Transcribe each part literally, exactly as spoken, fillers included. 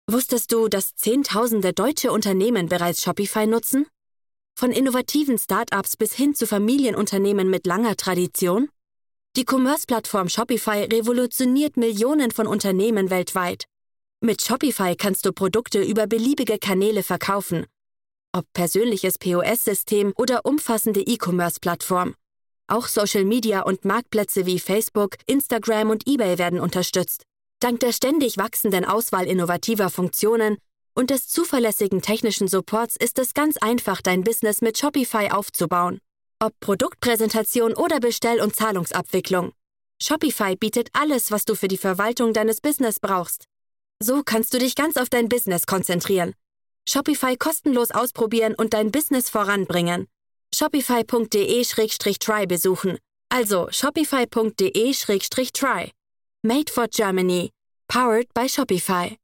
Wusstest du, dass Zehntausende deutsche Unternehmen bereits Shopify nutzen? Von innovativen Start-ups bis hin zu Familienunternehmen mit langer Tradition? Die Commerce-Plattform Shopify revolutioniert Millionen von Unternehmen weltweit. Mit Shopify kannst du Produkte über beliebige Kanäle verkaufen. Ob persönliches P O S-System oder umfassende E-Commerce-Plattform. Auch Social Media und Marktplätze wie Facebook, Instagram und eBay werden unterstützt. Dank der ständig wachsenden Auswahl innovativer Funktionen und des zuverlässigen technischen Supports ist es ganz einfach, dein Business mit Shopify aufzubauen. Ob Produktpräsentation oder Bestell- und Zahlungsabwicklung. Shopify bietet alles, was du für die Verwaltung deines Business brauchst. So kannst du dich ganz auf dein Business konzentrieren. Shopify kostenlos ausprobieren und dein Business voranbringen. Shopify punkt de Schrägstrich try besuchen. Also shopify punkt de Schrägstrich try. Made for Germany. Powered by Shopify.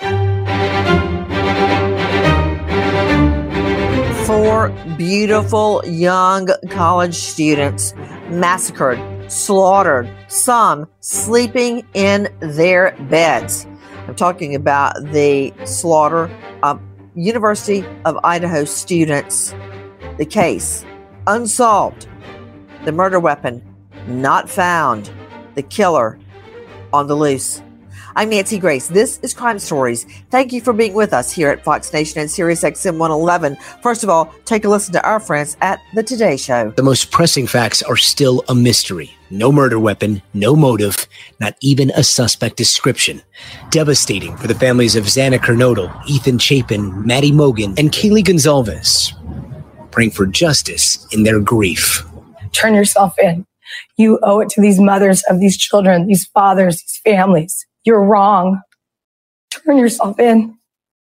Four beautiful young college students massacred, slaughtered, some sleeping in their beds. I'm talking about the slaughter of University of Idaho students. The case, unsolved. The murder weapon, not found. The killer, on the loose. I'm Nancy Grace. This is Crime Stories. Thank you for being with us here at Fox Nation and Sirius X M one eleven. First of all, take a listen to our friends at The Today Show. The most pressing facts are still a mystery. No murder weapon, no motive, not even a suspect description. Devastating for the families of Xana Kernodle, Ethan Chapin, Maddie Mogan, and Kaylee Gonzalez. Praying for justice in their grief. Turn yourself in. You owe it to these mothers of these children, these fathers, these families. You're wrong. Turn yourself in.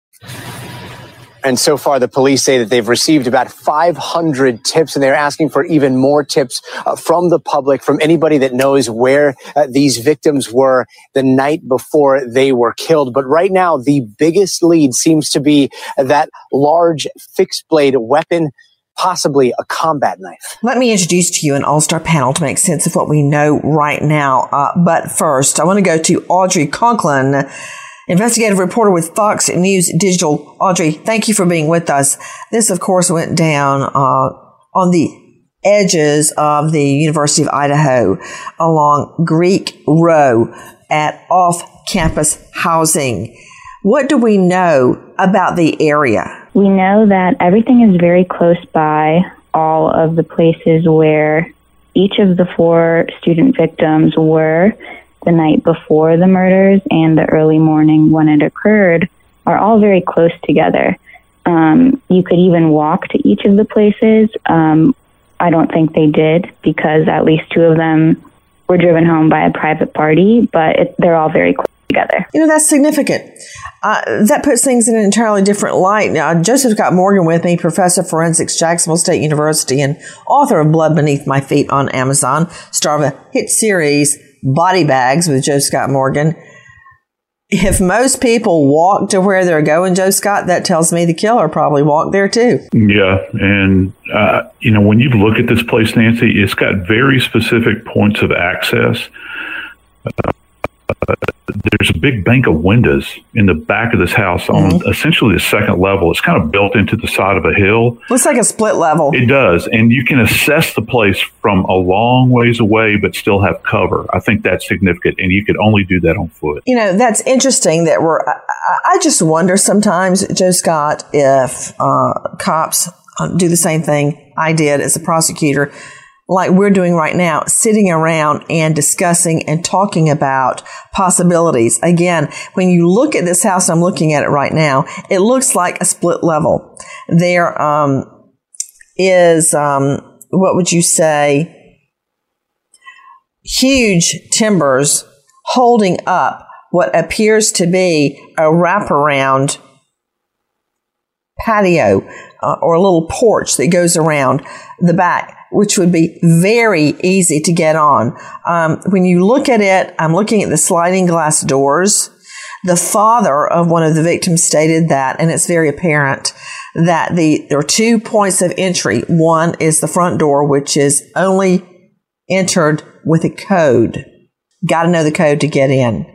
And so far, the police say that they've received about five hundred tips, and they're asking for even more tips uh, from the public, from anybody that knows where uh, these victims were the night before they were killed. But right now, the biggest lead seems to be that large fixed blade weapon, possibly a combat knife. Let me introduce to you an all-star panel to make sense of what we know right now. Uh, but first, I want to go to Audrey Conklin, investigative reporter with Fox News Digital. Audrey, thank you for being with us. This, of course, went down uh, on the edges of the University of Idaho along Greek Row at off-campus housing. What do we know about the area? We know that everything is very close by all of the places where each of the four student victims were the night before the murders and the early morning when it occurred are all very close together. Um, you could even walk to each of the places. Um, I don't think they did because at least two of them were driven home by a private party, but it, they're all very close together. You know, that's significant. Uh, that puts things in an entirely different light. Now, Joseph Scott Morgan with me, professor of forensics, Jacksonville State University, and author of Blood Beneath My Feet on Amazon, star of a hit series, Body Bags with Joe Scott Morgan. If most people walk to where they're going, Joe Scott, that tells me the killer probably walked there too. Yeah, and, uh, you know, when you look at this place, Nancy, it's got very specific points of access. Uh, Uh, there's a big bank of windows in the back of this house on mm-hmm. essentially the second level. It's kind of built into the side of a hill. Looks like a split level. It does. And you can assess the place from a long ways away, but still have cover. I think that's significant. And you could only do that on foot. You know, that's interesting that we're, I, I just wonder sometimes, Joe Scott, if uh, cops do the same thing I did as a prosecutor, like we're doing right now, sitting around and discussing and talking about possibilities. Again, when you look at this house, I'm looking at it right now, it looks like a split level. There um, is, um, what would you say, huge timbers holding up what appears to be a wraparound patio uh, or a little porch that goes around the back, which would be very easy to get on. Um, when you look at it, I'm looking at the sliding glass doors. The father of one of the victims stated that, and it's very apparent, that the there are two points of entry. One is the front door, which is only entered with a code. Got to know the code to get in.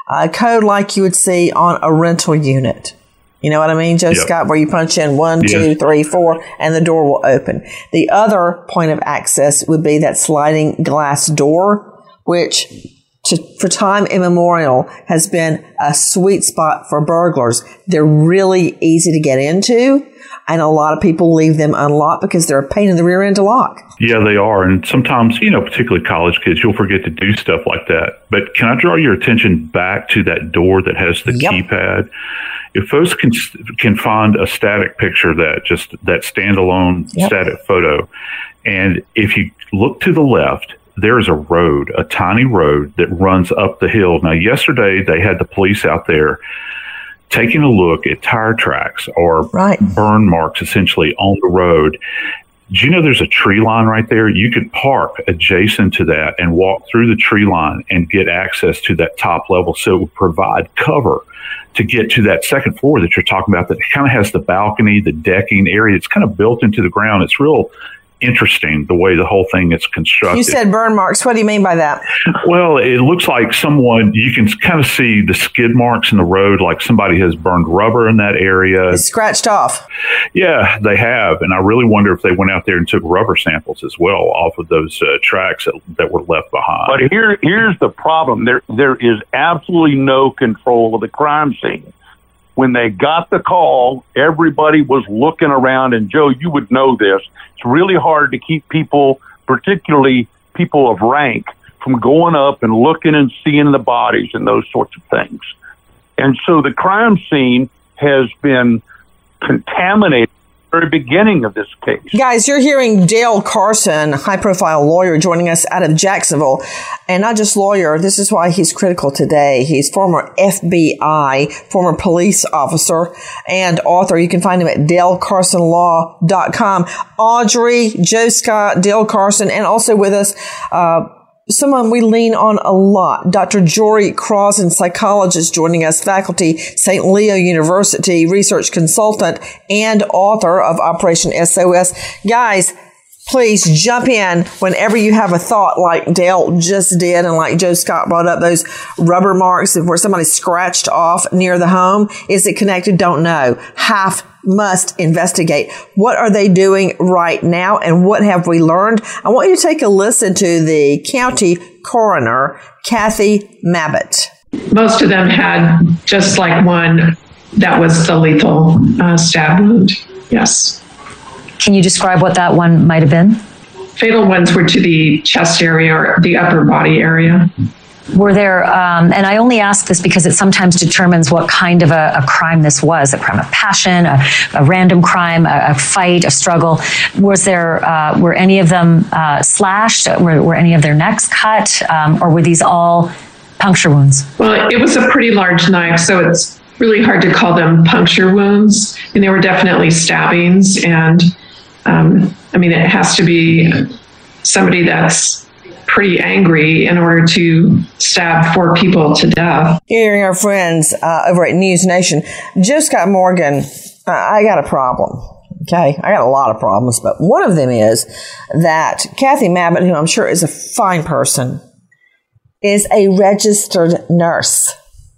a code like you would see on a rental unit. You know what I mean, Joe yep. Scott, where you punch in one, yes. two, three, four, and the door will open. The other point of access would be that sliding glass door, which to, for time immemorial has been a sweet spot for burglars. They're really easy to get into, and a lot of people leave them unlocked because they're a pain in the rear end to lock. Yeah, they are. And sometimes, you know, particularly college kids, you'll forget to do stuff like that. But can I draw your attention back to that door that has the yep. keypad? If folks can can find a static picture of that, just that standalone yep. static photo, and if you look to the left, there is a road, a tiny road that runs up the hill. Now, yesterday they had the police out there taking a look at tire tracks or right. burn marks essentially on the road. Do you know there's a tree line right there? You could park adjacent to that and walk through the tree line and get access to that top level. So it would provide cover to get to that second floor that you're talking about that kind of has the balcony, the decking area. It's kind of built into the ground. It's real interesting the way the whole thing is constructed. You said burn marks. What do you mean by that? Well, it looks like someone, you can kind of see the skid marks in the road, like somebody has burned rubber in that area. It's scratched off. Yeah, they have. And I really wonder if they went out there and took rubber samples as well off of those uh, tracks that, that were left behind. But here, here's the problem. There, there is absolutely no control of the crime scene. When they got the call, everybody was looking around, and Joe, you would know this. It's really hard to keep people, particularly people of rank, from going up and looking and seeing the bodies and those sorts of things. And so the crime scene has been contaminated at the very beginning of this case. Guys, you're hearing Dale Carson, high-profile lawyer, joining us out of Jacksonville. And not just lawyer, this is why he's critical today. He's former F B I, former police officer, and author. You can find him at dale carson law dot com. Audrey, Joe Scott, Dale Carson, and also with us, uh, someone we lean on a lot, Doctor Jory Crossan, psychologist, joining us, faculty, Saint Leo University, research consultant, and author of Operation S O S. Guys, please jump in whenever you have a thought like Dale just did and like Joe Scott brought up, those rubber marks where somebody scratched off near the home. Is it connected? Don't know. Half must investigate. What are they doing right now, and what have we learned? I want you to take a listen to the county coroner, Kathy Mabbutt. Most of them had just like one that was the lethal uh, stab wound. Yes. Can you describe what that one might have been? Fatal ones were to the chest area or the upper body area. Were there, um, and I only ask this because it sometimes determines what kind of a, a crime this was, a crime of passion, a, a random crime, a, a fight, a struggle. Was there, uh, were any of them uh, slashed? Were, were any of their necks cut? Um, or were these all puncture wounds? Well, it was a pretty large knife, so it's really hard to call them puncture wounds. And they were definitely stabbings. And um, I mean, it has to be somebody that's pretty angry in order to stab four people to death. Hearing our friends uh, over at News Nation, Joe Scott Morgan, uh, I got a problem. Okay, I got a lot of problems, but one of them is that Kathy Mabbutt, who I'm sure is a fine person, is a registered nurse.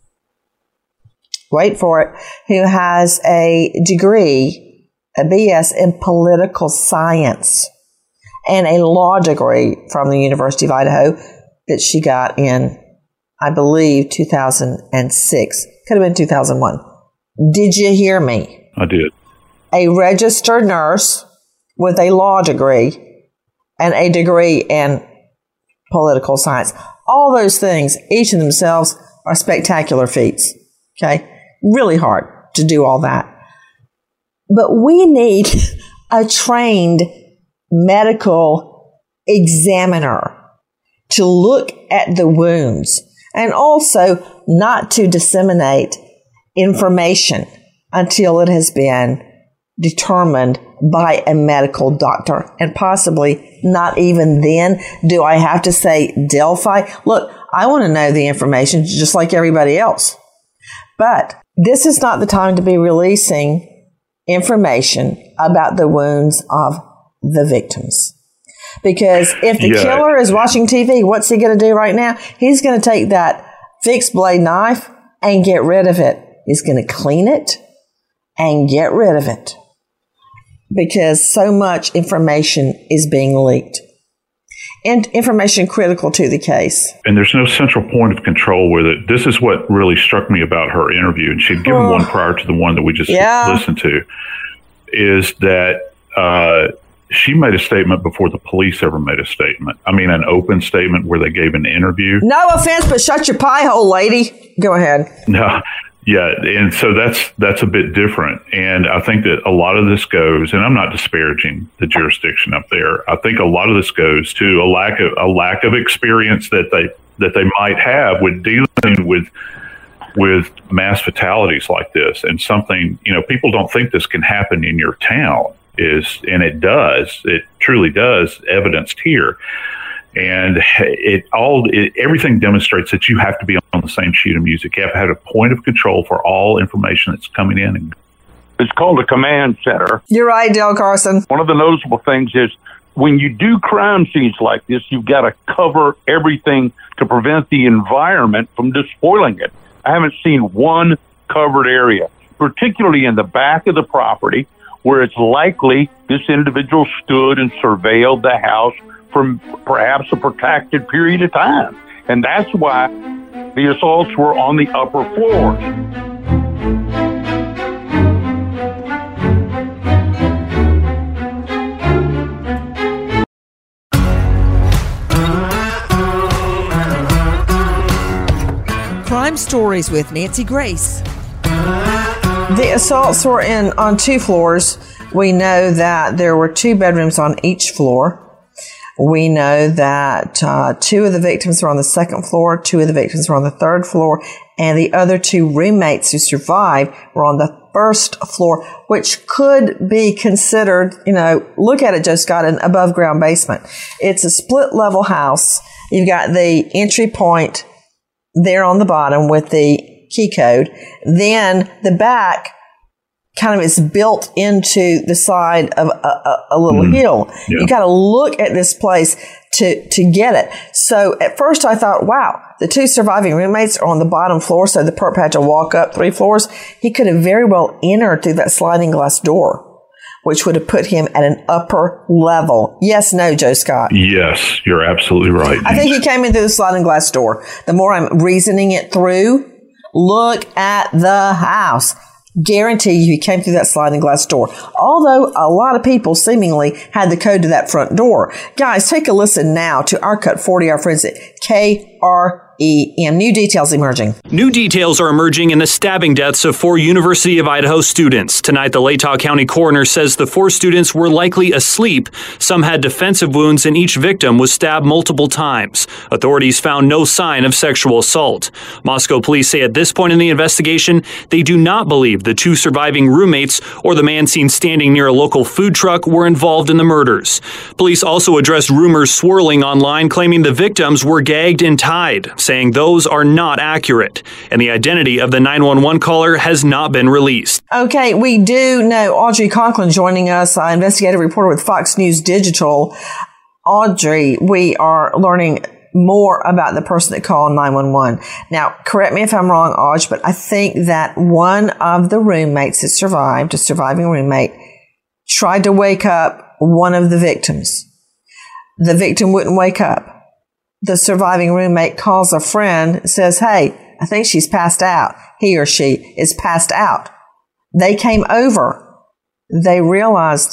Wait for it, who has a degree, a B S in political science, and a law degree from the University of Idaho that she got in, I believe, two thousand six. Could have been two thousand one. Did you hear me? I did. A registered nurse with a law degree and a degree in political science. All those things, each of themselves, are spectacular feats. Okay? Really hard to do all that. But we need a trained medical examiner to look at the wounds and also not to disseminate information until it has been determined by a medical doctor, and possibly not even then do I have to say Delphi. Look, I want to know the information just like everybody else, but this is not the time to be releasing information about the wounds of the victims. Because if the yeah. killer is watching T V, what's he going to do right now? He's going to take that fixed blade knife and get rid of it. He's going to clean it and get rid of it because so much information is being leaked. And information critical to the case. And there's no central point of control with it. This is what really struck me about her interview, and she'd given oh. one prior to the one that we just yeah. listened to, is that uh, she made a statement before the police ever made a statement. I mean, an open statement where they gave an interview. No offense, but shut your pie hole, lady. Go ahead. No. Yeah, and so that's that's a bit different. And I think that a lot of this goes, and I'm not disparaging the jurisdiction up there. I think a lot of this goes to a lack of a lack of experience that they that they might have with dealing with with mass fatalities like this. And something, you know, people don't think this can happen in your town, is and it does. It truly does, evidenced here. And it all it, everything demonstrates that you have to be on the same sheet of music. You have to have a point of control for all information that's coming in. It's called a command center. You're right, Dale Carson. One of the noticeable things is when you do crime scenes like this, you've got to cover everything to prevent the environment from despoiling it. I haven't seen one covered area, particularly in the back of the property, where it's likely this individual stood and surveilled the house for perhaps a protracted period of time. And that's why the assaults were on the upper floors. Crime Stories with Nancy Grace. The assaults were in on two floors. We know that there were two bedrooms on each floor. We know that uh, two of the victims were on the second floor, two of the victims were on the third floor, and the other two roommates who survived were on the first floor, which could be considered, you know, look at it, Joe Scott, an above ground basement. It's a split level house. You've got the entry point there on the bottom with the key code. Then the back kind of is built into the side of a, a, a little mm. hill. Yeah. You got to look at this place to, to get it. So at first I thought, wow, the two surviving roommates are on the bottom floor, so the perp had to walk up three floors. He could have very well entered through that sliding glass door, which would have put him at an upper level. Yes, no, Joe Scott? Yes, you're absolutely right. I think he came in through the sliding glass door. The more I'm reasoning it through, look at the house. Guarantee you he came through that sliding glass door. Although a lot of people seemingly had the code to that front door. Guys, take a listen now to our Cut forty, our friends at K R E M. New details emerging. New details are emerging in the stabbing deaths of four University of Idaho students. Tonight, the Latah County coroner says the four students were likely asleep. Some had defensive wounds, and each victim was stabbed multiple times. Authorities found no sign of sexual assault. Moscow police say at this point in the investigation, they do not believe the two surviving roommates or the man seen standing near a local food truck were involved in the murders. Police also addressed rumors swirling online claiming the victims were gagged and tied, saying those are not accurate, and the identity of the nine one one caller has not been released. Okay, we do know Audrey Conklin joining us, uh, investigative reporter with Fox News Digital. Audrey, we are learning more about the person that called nine one one. Now, correct me if I'm wrong, Audrey, but I think that one of the roommates that survived, a surviving roommate, tried to wake up one of the victims. The victim wouldn't wake up. The surviving roommate calls a friend, says, hey, I think she's passed out. He or she is passed out. They came over. They realized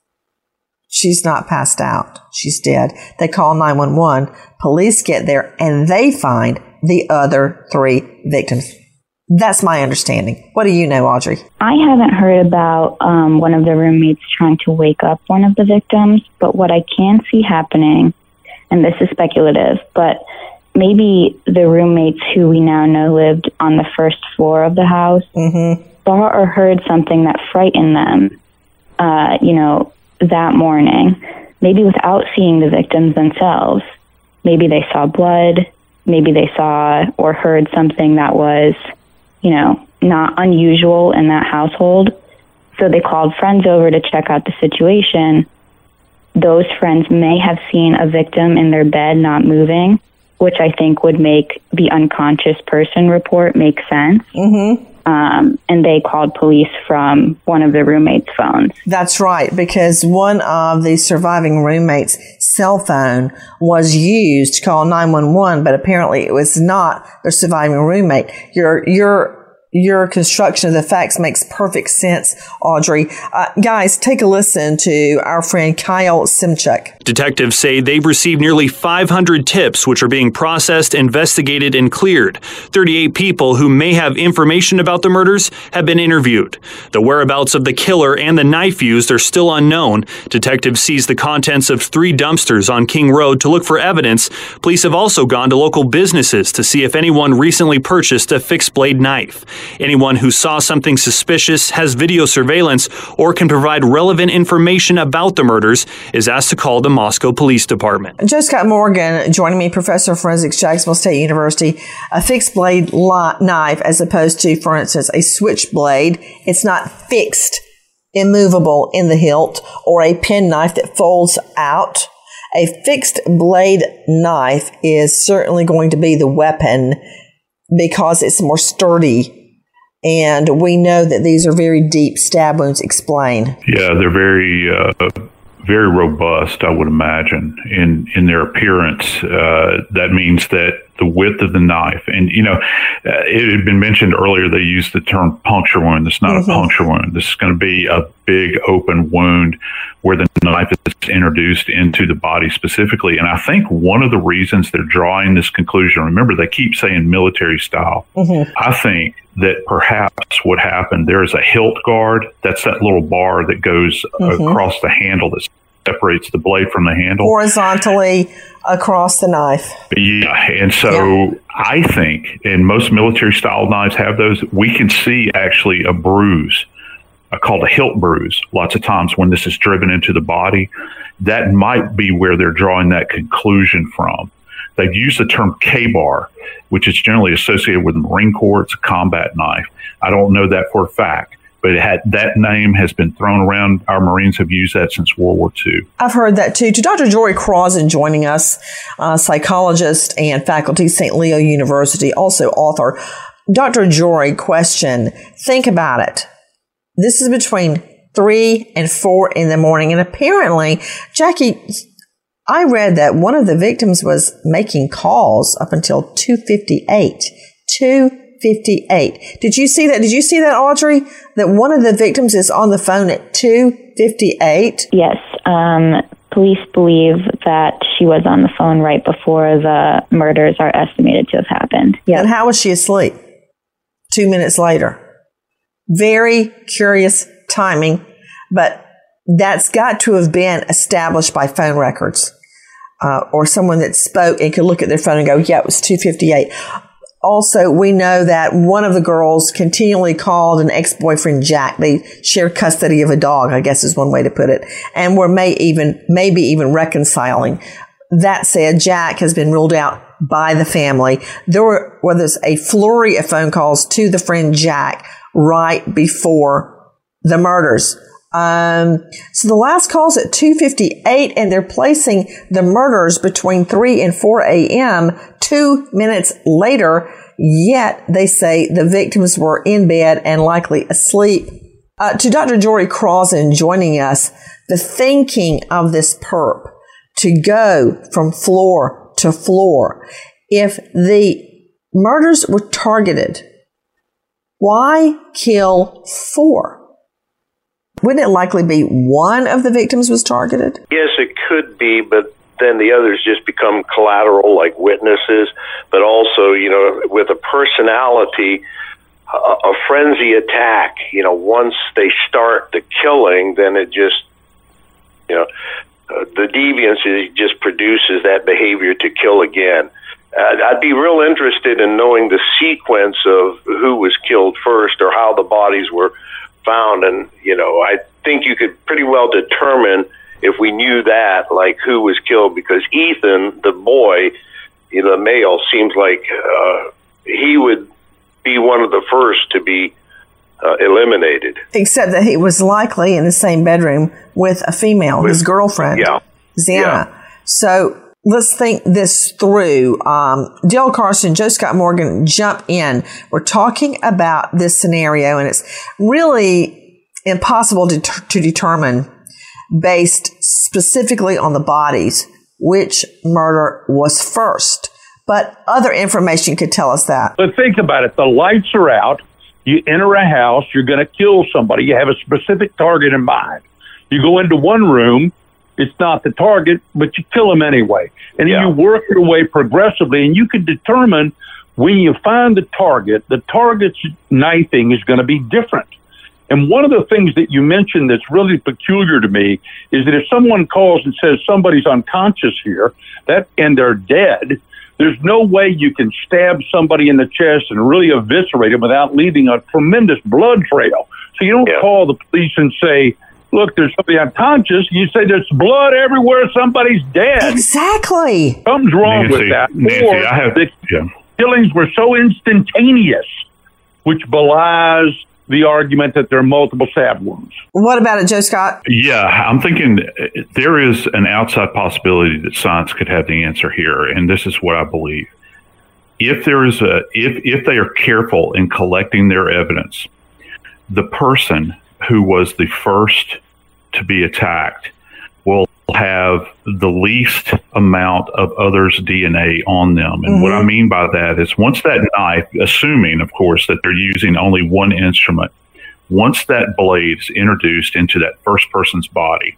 she's not passed out. She's dead. They call nine one one. Police get there and they find the other three victims. That's my understanding. What do you know, Audrey? I haven't heard about um, one of the roommates trying to wake up one of the victims, but what I can see happening, and this is speculative, but maybe the roommates who we now know lived on the first floor of the house mm-hmm. saw or heard something that frightened them, uh, you know, that morning, maybe without seeing the victims themselves. Maybe they saw blood, maybe they saw or heard something that was, you know, not unusual in that household. So they called friends over to check out the situation. Those friends may have seen a victim in their bed not moving, which I think would make the unconscious person report make sense. Mm-hmm. Um, and they called police from one of the roommates' phones. That's right, because one of the surviving roommates' cell phone was used to call nine one one, but apparently it was not their surviving roommate. Your your your construction of the facts makes perfect sense, Audrey. Uh, guys, take a listen to our friend Kyle Simchuk. Detectives say they've received nearly five hundred tips, which are being processed, investigated, and cleared. thirty-eight people who may have information about the murders have been interviewed. The whereabouts of the killer and the knife used are still unknown. Detectives seized the contents of three dumpsters on King Road to look for evidence. Police have also gone to local businesses to see if anyone recently purchased a fixed blade knife. Anyone who saw something suspicious, has video surveillance, or can provide relevant information about the murders is asked to call the Moscow Police Department. Joe Scott Morgan joining me, professor of forensics, Jacksonville State University. A fixed blade li- knife as opposed to, for instance, a switchblade. It's not fixed, immovable in the hilt, or a penknife that folds out. A fixed blade knife is certainly going to be the weapon because it's more sturdy. And we know that these are very deep stab wounds. Explain. Yeah, they're very, uh, very robust, I would imagine, in, in their appearance. Uh, that means that the width of the knife, and, you know, uh, it had been mentioned earlier, they used the term puncture wound. It's not mm-hmm. a puncture wound. This is going to be a big open wound where the knife is introduced into the body specifically. And I think one of the reasons they're drawing this conclusion, remember, they keep saying military style. Mm-hmm. I think that perhaps what happened, there is a hilt guard. That's that little bar that goes mm-hmm. across the handle that separates the blade from the handle. Horizontally across the knife. Yeah, and so yeah. I think, and most military style knives have those, we can see actually a bruise, uh, called a hilt bruise, lots of times when this is driven into the body. That might be where they're drawing that conclusion from. They've used the term K-bar, which is generally associated with the Marine Corps. It's a combat knife. I don't know that for a fact, but it had, that name has been thrown around. Our Marines have used that since World War Two. I've heard that too. To Doctor Jory Crossan joining us, uh, psychologist and faculty, Saint Leo University, also author. Doctor Jory, question. Think about it. This is between three and four in the morning. And apparently, Jackie, I read that one of the victims was making calls up until two fifty-eight. two fifty-eight. Did you see that? Did you see that, Audrey? That one of the victims is on the phone at two fifty-eight? Yes. Um, police believe that she was on the phone right before the murders are estimated to have happened. Yeah. And how was she asleep? Two minutes later. Very curious timing, but that's got to have been established by phone records, uh, or someone that spoke and could look at their phone and go, yeah, it was two fifty-eight. Also, we know that one of the girls continually called an ex-boyfriend Jack. They shared custody of a dog, I guess is one way to put it, and were may even, maybe even reconciling. That said, Jack has been ruled out by the family. There were, well, there's a flurry of phone calls to the friend Jack right before the murders. Um, so the last call's at two fifty-eight, and they're placing the murders between three and four a.m. two minutes later, yet they say the victims were in bed and likely asleep. Uh, to Doctor Jory Crossan joining us, the thinking of this perp to go from floor to floor. If the murders were targeted, why kill four? Wouldn't it likely be one of the victims was targeted? Yes, it could be, but then the others just become collateral, like witnesses. But also, you know, with a personality, a, a frenzy attack, you know, once they start the killing, then it just, you know, uh, the deviance is, just produces that behavior to kill again. Uh, I'd be real interested in knowing the sequence of who was killed first or how the bodies were found. And, you know, I think you could pretty well determine if we knew that, like who was killed, because Ethan, the boy, you know, the male, seems like uh, he would be one of the first to be uh, eliminated. Except that he was likely in the same bedroom with a female, with, his girlfriend, yeah, Xana. Yeah. So let's think this through. Um, Dale Carson, Joe Scott Morgan, jump in. We're talking about this scenario, and it's really impossible to, to determine based specifically on the bodies which murder was first. But other information could tell us that. But think about it. The lights are out. You enter a house. You're going to kill somebody. You have a specific target in mind. You go into one room. It's not the target, but you kill them anyway. And yeah. you work your way progressively, and you can determine when you find the target, the target's knifing is going to be different. And one of the things that you mentioned that's really peculiar to me is that if someone calls and says somebody's unconscious here, that and they're dead, there's no way you can stab somebody in the chest and really eviscerate them without leaving a tremendous blood trail. So you don't yeah. call the police and say, look, there's somebody unconscious. You say there's blood everywhere. Somebody's dead. Exactly. Something's wrong Nancy, with that. Nancy, or I have, the yeah. killings were so instantaneous, which belies the argument that there are multiple stab wounds. What about it, Joe Scott? Yeah, I'm thinking there is an outside possibility that science could have the answer here, and this is what I believe. If there is a, if if they are careful in collecting their evidence, the person who was the first to be attacked will have the least amount of others' D N A on them. And mm-hmm. what I mean by that is once that knife, assuming, of course, that they're using only one instrument, once that blade is introduced into that first person's body,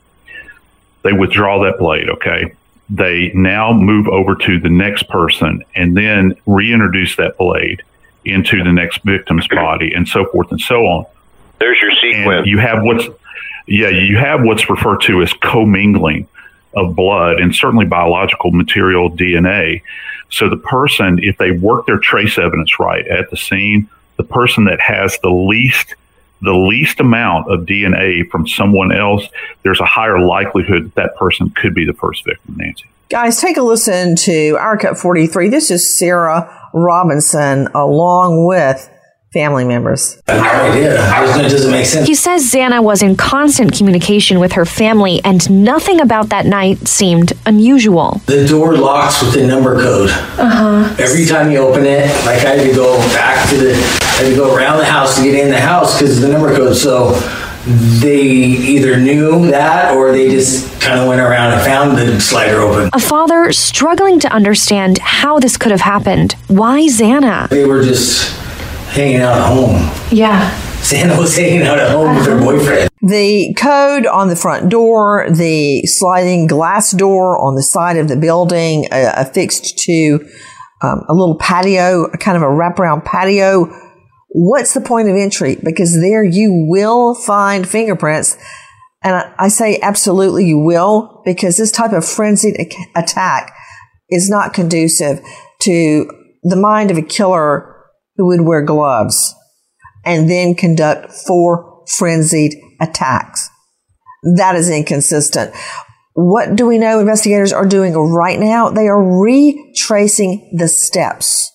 they withdraw that blade, okay? They now move over to the next person and then reintroduce that blade into the next victim's body and so forth and so on. There's your sequence. And you have what's Yeah, you have what's referred to as commingling of blood and certainly biological material, D N A. So the person, if they work their trace evidence right at the scene, the person that has the least the least amount of D N A from someone else, there's a higher likelihood that that person could be the first victim, Nancy. Guys, take a listen to Our Cut forty-three. This is Sarah Robinson along with family members. I have no idea. It doesn't make sense. He says Xana was in constant communication with her family, and nothing about that night seemed unusual. The door locks with the number code. Uh-huh. Every time you open it, like I had to go back to the, I had to go around the house to get in the house because of the number code. So they either knew that or they just kind of went around and found the slider open. A father struggling to understand how this could have happened. Why Xana? They were just hanging out at home. Yeah. Xana was hanging out at home with her boyfriend. The code on the front door, the sliding glass door on the side of the building, uh, affixed to um, a little patio, a kind of a wraparound patio. What's the point of entry? Because there you will find fingerprints. And I, I say absolutely you will, because this type of frenzied attack is not conducive to the mind of a killer who would wear gloves and then conduct four frenzied attacks. That is inconsistent. What do we know investigators are doing right now? They are retracing the steps.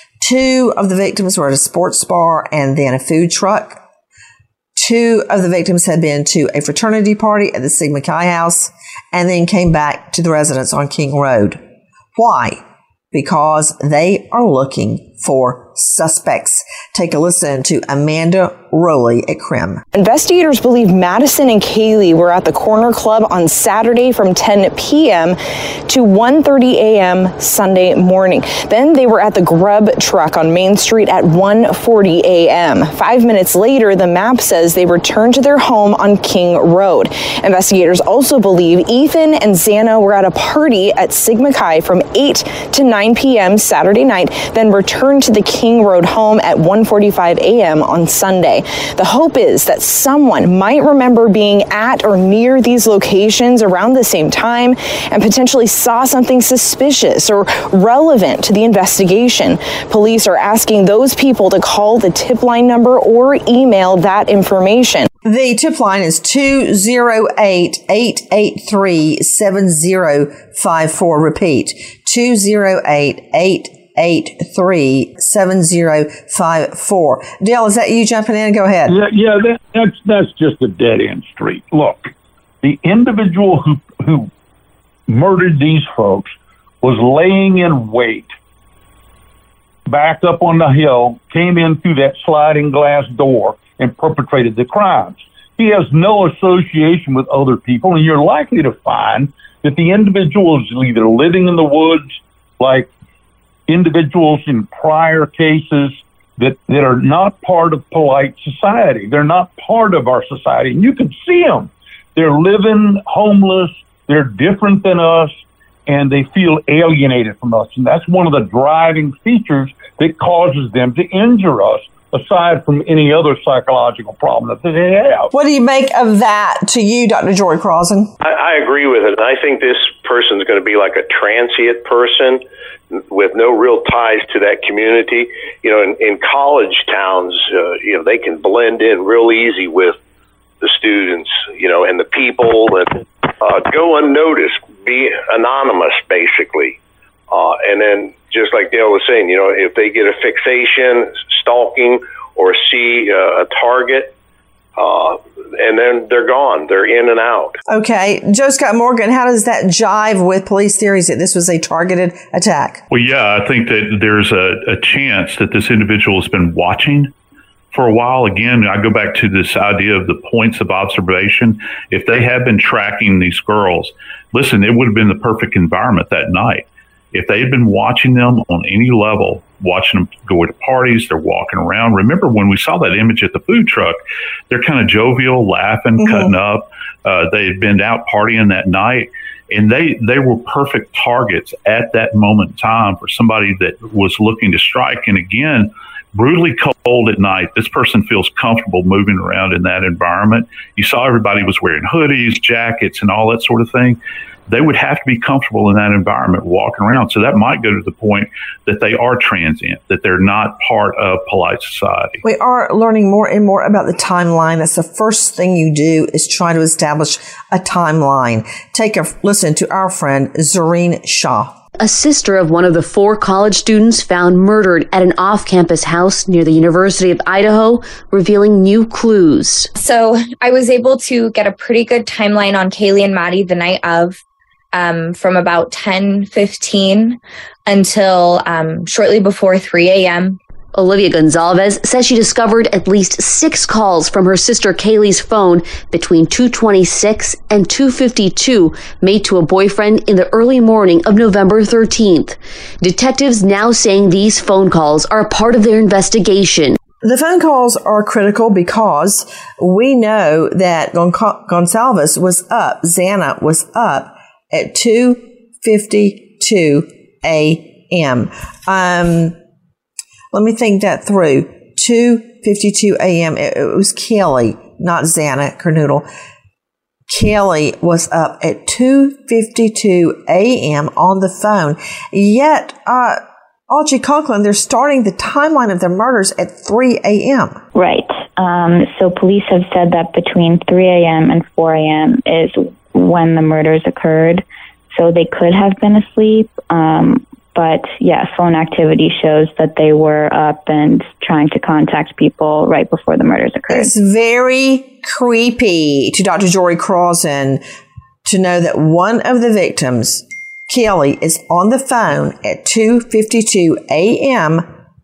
Two of the victims were at a sports bar and then a food truck. Two of the victims had been to a fraternity party at the Sigma Chi house and then came back to the residence on King Road. Why? Because they are looking for suspects. Take a listen to Amanda Rowley at C R I M. Investigators believe Madison and Kaylee were at the Corner Club on Saturday from ten p.m. to one thirty a.m. Sunday morning. Then they were at the Grub Truck on Main Street at one forty a.m. Five minutes later, the map says they returned to their home on King Road. Investigators also believe Ethan and Xana were at a party at Sigma Chi from eight to nine p.m. Saturday night, then returned to the King Road home at one forty-five a.m. on Sunday. The hope is that someone might remember being at or near these locations around the same time and potentially saw something suspicious or relevant to the investigation. Police are asking those people to call the tip line number or email that information. The tip line is two oh eight, eight eight three, seven oh five four. Repeat, two oh eight, eight eight three, seven oh five four. Dale, is that you jumping in? Go ahead. Yeah, yeah that, that's that's just a dead-end street. Look, the individual who who murdered these folks was laying in wait back up on the hill, came in through that sliding glass door and perpetrated the crimes. He has no association with other people, and you're likely to find that the individual is either living in the woods like individuals in prior cases that, that are not part of polite society. They're not part of our society. And you can see them. They're living homeless. They're different than us, and they feel alienated from us. And that's one of the driving features that causes them to injure us, aside from any other psychological problem that they have. What do you make of that to you, Doctor Jory Crossan? I, I agree with it. I think this person's going to be like a transient person with no real ties to that community. You know, in, in college towns, uh, you know, they can blend in real easy with the students, you know, and the people, and uh, go unnoticed, be anonymous, basically. Uh, and then, just like Dale was saying, you know, if they get a fixation, stalking, or see uh, a target, uh, and then they're gone. They're in and out. Okay. Joe Scott Morgan, how does that jive with police theories that this was a targeted attack? Well, yeah, I think that there's a, a chance that this individual has been watching for a while. Again, I go back to this idea of the points of observation. If they have been tracking these girls, listen, it would have been the perfect environment that night. If they had been watching them on any level, watching them go to parties, they're walking around. Remember when we saw that image at the food truck, they're kind of jovial, laughing, mm-hmm. cutting up. Uh, they had been out partying that night, and they, they were perfect targets at that moment in time for somebody that was looking to strike. And again, brutally cold at night. This person feels comfortable moving around in that environment. You saw everybody was wearing hoodies, jackets, and all that sort of thing. They would have to be comfortable in that environment walking around. So that might go to the point that they are transient, that they're not part of polite society. We are learning more and more about the timeline. That's the first thing you do, is try to establish a timeline. Take a listen to our friend Zareen Shah. A sister of one of the four college students found murdered at an off-campus house near the University of Idaho, revealing new clues. So I was able to get a pretty good timeline on Kaylee and Maddie the night of, um, from about ten fifteen until um, shortly before three a.m. Olivia Gonzalez says she discovered at least six calls from her sister Kaylee's phone between two twenty-six and two fifty-two made to a boyfriend in the early morning of November thirteenth. Detectives now saying these phone calls are a part of their investigation. The phone calls are critical because we know that Gon- Gonsalves was up, Xana was up at two fifty-two a.m. Um... Let me think that through. two fifty-two a.m. It, it was Kelly, not Xana Kernodle. Kelly was up at two fifty-two a.m. on the phone. Yet, uh, Audrey Conklin, they're starting the timeline of the murders at three a.m. Right. Um, so police have said that between three a.m. and four a.m. is when the murders occurred. So they could have been asleep. Um, But yeah, phone activity shows that they were up and trying to contact people right before the murders occurred. It's very creepy to Doctor Jory Crossan to know that one of the victims, Kelly, is on the phone at two fifty-two a.m.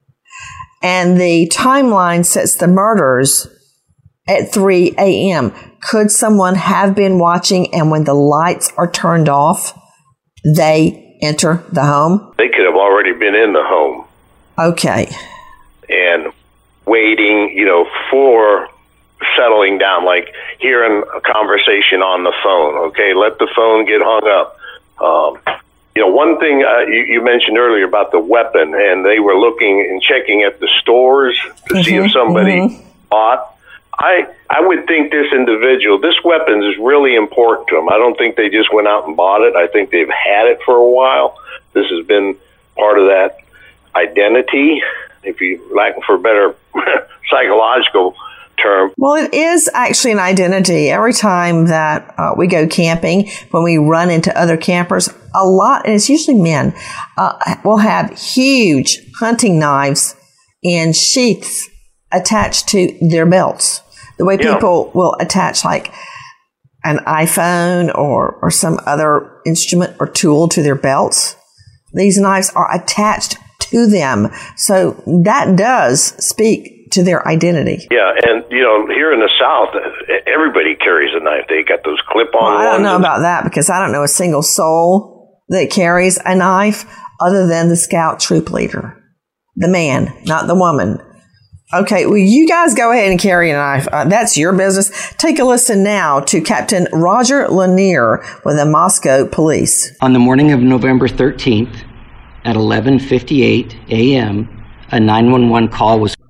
and the timeline sets the murders at three a.m. Could someone have been watching, and when the lights are turned off, they enter the home? They could have already been in the home. Okay. And waiting, you know, for settling down, like hearing a conversation on the phone. Okay, let the phone get hung up. Um, you know, one thing uh, you, you mentioned earlier about the weapon, and they were looking and checking at the stores to mm-hmm, see if somebody mm-hmm. bought. I I would think this individual, this weapon is really important to them. I don't think they just went out and bought it. I think they've had it for a while. This has been part of that identity, if you lack for a better psychological term. Well, it is actually an identity. Every time that uh, we go camping, when we run into other campers, a lot, and it's usually men, uh, will have huge hunting knives and sheaths attached to their belts. The way yeah. people will attach like an iPhone or, or some other instrument or tool to their belts. These knives are attached to them. So that does speak to their identity. Yeah, and, you know, here in the South, everybody carries a knife. They got those clip-on well, I don't ones. know about that because I don't know a single soul that carries a knife other than the Scout troop leader. The man, not the woman. Okay, well, you guys go ahead and carry a knife. Uh, that's your business. Take a listen now to Captain Roger Lanier with the Moscow Police. On the morning of November thirteenth at eleven fifty-eight a.m., a nine one one call was.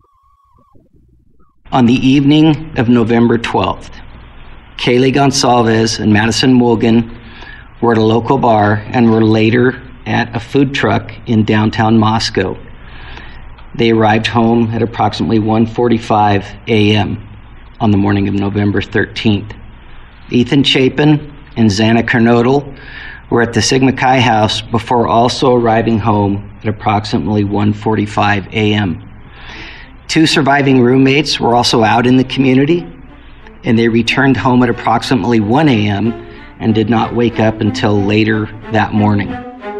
On the evening of November twelfth, Kaylee Gonsalves and Madison Morgan were at a local bar and were later at a food truck in downtown Moscow. They arrived home at approximately one forty-five a.m. on the morning of November thirteenth. Ethan Chapin and Xana Kernodle were at the Sigma Chi house before also arriving home at approximately one forty-five a.m. Two surviving roommates were also out in the community, and they returned home at approximately one a.m. and did not wake up until later that morning.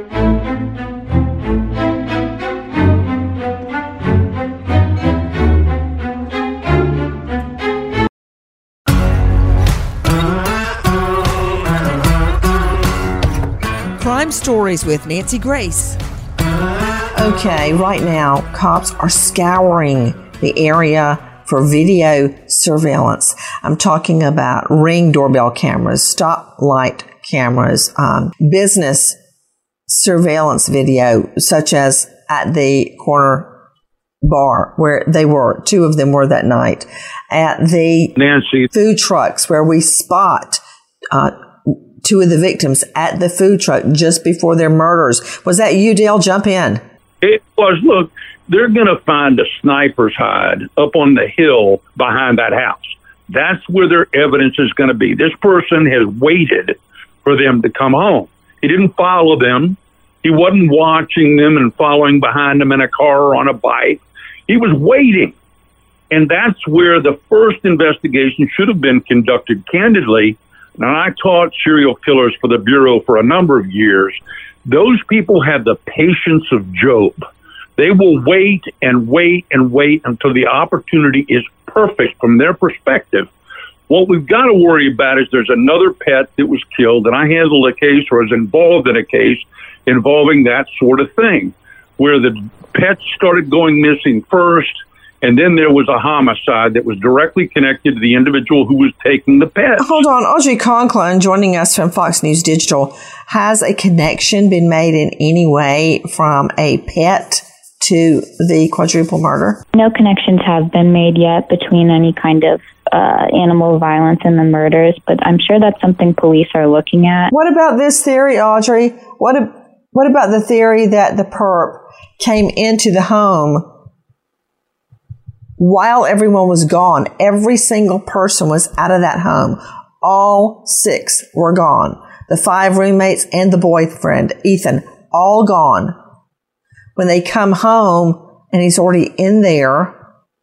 Crime Stories with Nancy Grace. Okay, right now, cops are scouring the area for video surveillance. I'm talking about Ring doorbell cameras, stoplight cameras, um, business surveillance video, such as at the corner bar where they were. Two of them were that night. At the Nancy. food trucks where we spot uh, two of the victims at the food truck just before their murders. Was that you, Dale? Jump in. It was, look, they're going to find a sniper's hide up on the hill behind that house. That's where their evidence is going to be. This person has waited for them to come home. He didn't follow them. He wasn't watching them and following behind them in a car or on a bike. He was waiting. And that's where the first investigation should have been conducted candidly. Now, I taught serial killers for the Bureau for a number of years. Those people have the patience of Job. They will wait and wait and wait until the opportunity is perfect from their perspective. What we've got to worry about is there's another pet that was killed, and I handled a case or was involved in a case involving that sort of thing, where the pet started going missing first, and then there was a homicide that was directly connected to the individual who was taking the pet. Hold on. Audrey Conklin, joining us from Fox News Digital. Has a connection been made in any way from a pet to the quadruple murder? No connections have been made yet between any kind of uh, animal violence and the murders, but I'm sure that's something police are looking at. What about this theory, Audrey? What, what about the theory that the perp came into the home while everyone was gone? Every single person was out of that home. All six were gone. The five roommates and the boyfriend, Ethan, all gone. When they come home and he's already in there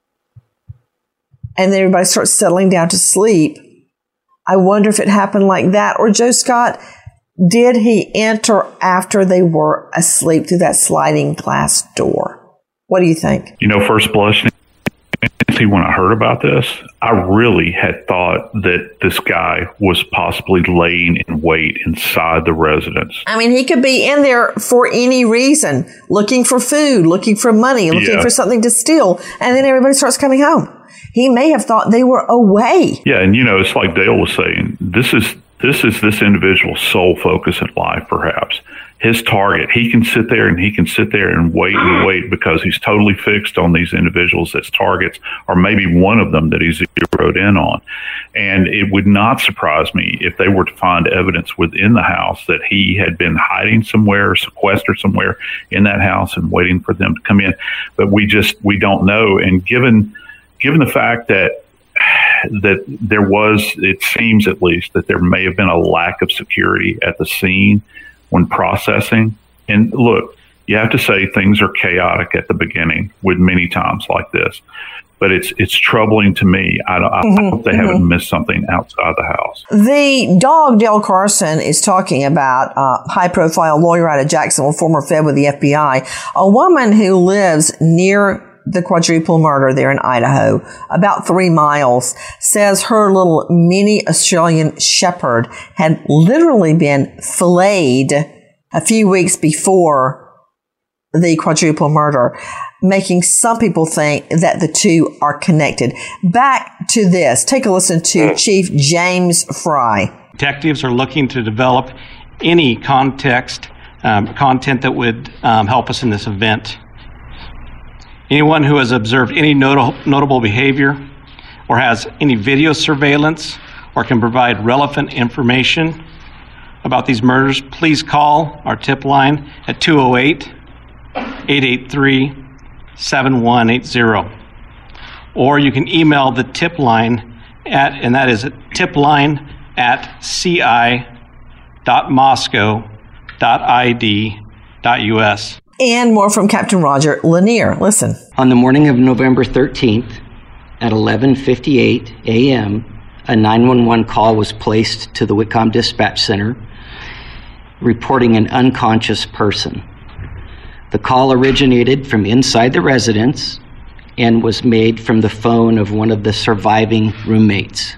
and then everybody starts settling down to sleep, I wonder if it happened like that. Or Joe Scott, did he enter after they were asleep through that sliding glass door? What do you think? You know, first blush, Nancy, when I heard about this, I really had thought that this guy was possibly laying in wait inside the residence. I mean, he could be in there for any reason, looking for food, looking for money, looking Yeah. for something to steal, and then everybody starts coming home. He may have thought they were away. Yeah, and you know, it's like Dale was saying, this is this is this individual's sole focus in life, perhaps. His target. He can sit there and he can sit there and wait and wait because he's totally fixed on these individuals as targets, or maybe one of them that he's zeroed in on. And it would not surprise me if they were to find evidence within the house that he had been hiding somewhere, sequestered somewhere in that house and waiting for them to come in. But we just, we don't know. And given, given the fact that that there was, it seems at least, that there may have been a lack of security at the scene when processing. And look, you have to say things are chaotic at the beginning with many times like this. but it's it's troubling to me. I, I Mhm, hope they mhm. haven't missed something outside the house. The dog, Dale Carson, is talking about a high-profile lawyer out of Jacksonville, former Fed with the F B I, a woman who lives near the quadruple murder there in Idaho, about three miles, says her little mini Australian shepherd had literally been filleted a few weeks before the quadruple murder, making some people think that the two are connected. Back to this. Take a listen to Chief James Fry. Detectives are looking to develop any context, um, content that would um, help us in this event. Anyone who has observed any not- notable behavior or has any video surveillance or can provide relevant information about these murders, please call our tip line at two oh eight, eight eight three, seven one eight zero. Or you can email the tip line at, and that is tip line at c i dot moscow dot i d dot u s. And more from Captain Roger Lanier. Listen. On the morning of November thirteenth at eleven fifty-eight a.m., a nine one one call was placed to the Whitcomb Dispatch Center reporting an unconscious person. The call originated from inside the residence and was made from the phone of one of the surviving roommates.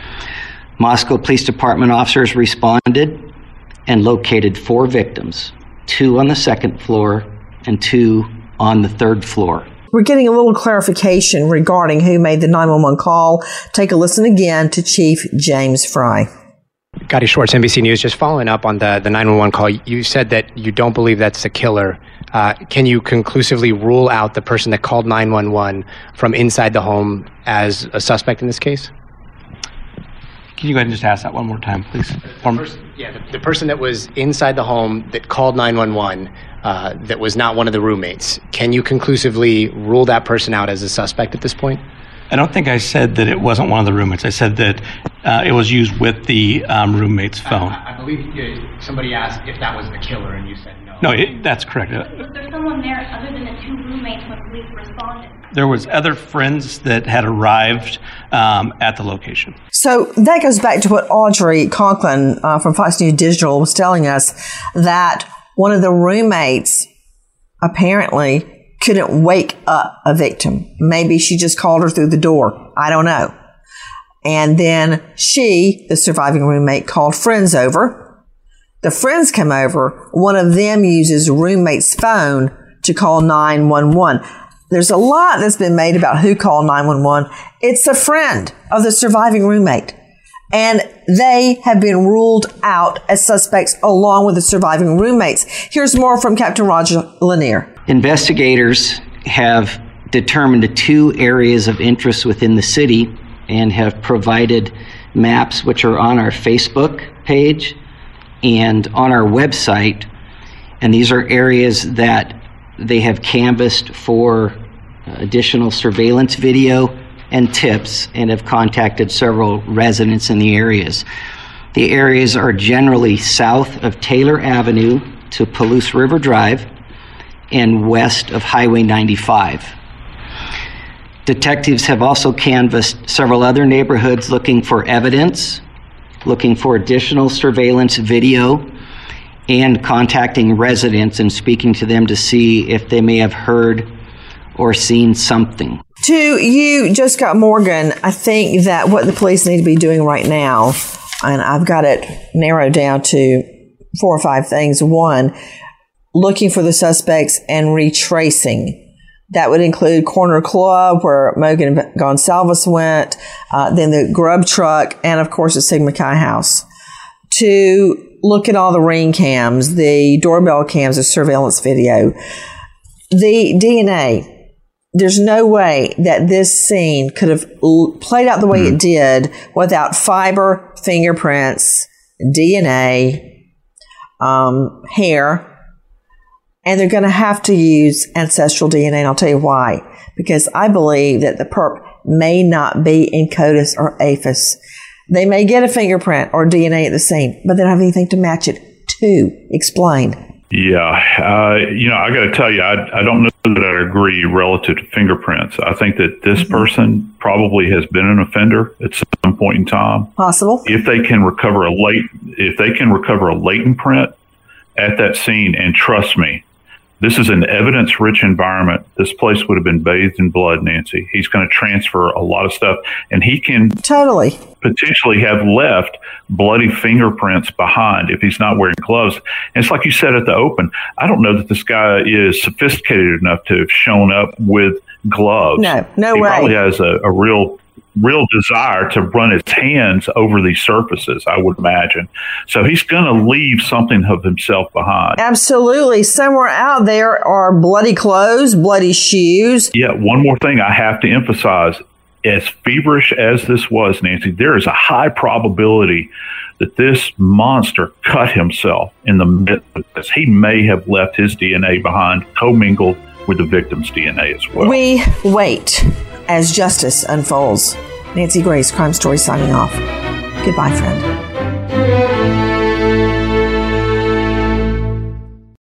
Moscow Police Department officers responded and located four victims, two on the second floor and two on the third floor. We're getting a little clarification regarding who made the nine one one call. Take a listen again to Chief James Fry. Gotti Schwartz, N B C News. Just following up on the, the nine one one call, you said that you don't believe that's the killer. Uh, can you conclusively rule out the person that called nine one one from inside the home as a suspect in this case? Can you go ahead and just ask that one more time, please? The person, yeah, the, the person that was inside the home that called nine one one, uh, that was not one of the roommates. Can you conclusively rule that person out as a suspect at this point? I don't think I said that it wasn't one of the roommates. I said that uh, it was used with the um, roommate's phone. I, I believe somebody asked if that was the killer, and you said no. No, it, that's correct. Was there someone there other than the two roommates when police responded? There was other friends that had arrived um, at the location. So that goes back to what Audrey Conklin uh, from Fox News Digital was telling us, that one of the roommates apparently couldn't wake up a victim. Maybe she just called her through the door. I don't know. And then she, the surviving roommate, called friends over. The friends come over. One of them uses roommate's phone to call nine one one. There's a lot that's been made about who called nine one one. It's a friend of the surviving roommate. And they have been ruled out as suspects along with the surviving roommates. Here's more from Captain Roger Lanier. Investigators have determined two areas of interest within the city and have provided maps which are on our Facebook page and on our website. And these are areas that they have canvassed for additional surveillance video and tips and have contacted several residents in the areas. The areas are generally south of Taylor Avenue to Palouse River Drive and west of Highway ninety-five. Detectives have also canvassed several other neighborhoods looking for evidence, looking for additional surveillance video, and contacting residents and speaking to them to see if they may have heard or seen something. To you, Joe Scott Morgan, I think that what the police need to be doing right now, and I've got it narrowed down to four or five things. One, looking for the suspects and retracing. That would include Corner Club, where Mogan Gonsalves went, uh, then the Grub Truck, and of course the Sigma Chi house. To look at all the ring cams, the doorbell cams, the surveillance video. The D N A. There's no way that this scene could have played out the way it did without fiber, fingerprints, D N A, um, hair. And they're going to have to use ancestral D N A, and I'll tell you why. Because I believe that the perp may not be in CODIS or APHIS. They may get a fingerprint or D N A at the scene, but they don't have anything to match it to. Explain. Yeah, uh, you know, I got to tell you, I, I don't know that I agree relative to fingerprints. I think that this mm-hmm. person probably has been an offender at some point in time. Possible. If they can recover a late, if they can recover a latent print at that scene, and trust me, this is an evidence-rich environment. This place would have been bathed in blood, Nancy. He's going to transfer a lot of stuff, and he can totally potentially have left bloody fingerprints behind if he's not wearing gloves. And it's like you said at the open, I don't know that this guy is sophisticated enough to have shown up with gloves. No, no he way. He probably has a, a real real desire to run his hands over these surfaces, I would imagine. So he's going to leave something of himself behind. Absolutely. Somewhere out there are bloody clothes, bloody shoes. Yeah, one more thing I have to emphasize. As feverish as this was, Nancy, there is a high probability that this monster cut himself in the midst of this. He may have left his D N A behind, commingled with the victim's D N A as well. We wait as justice unfolds. Nancy Grace, Crime Story, signing off. Goodbye, friend.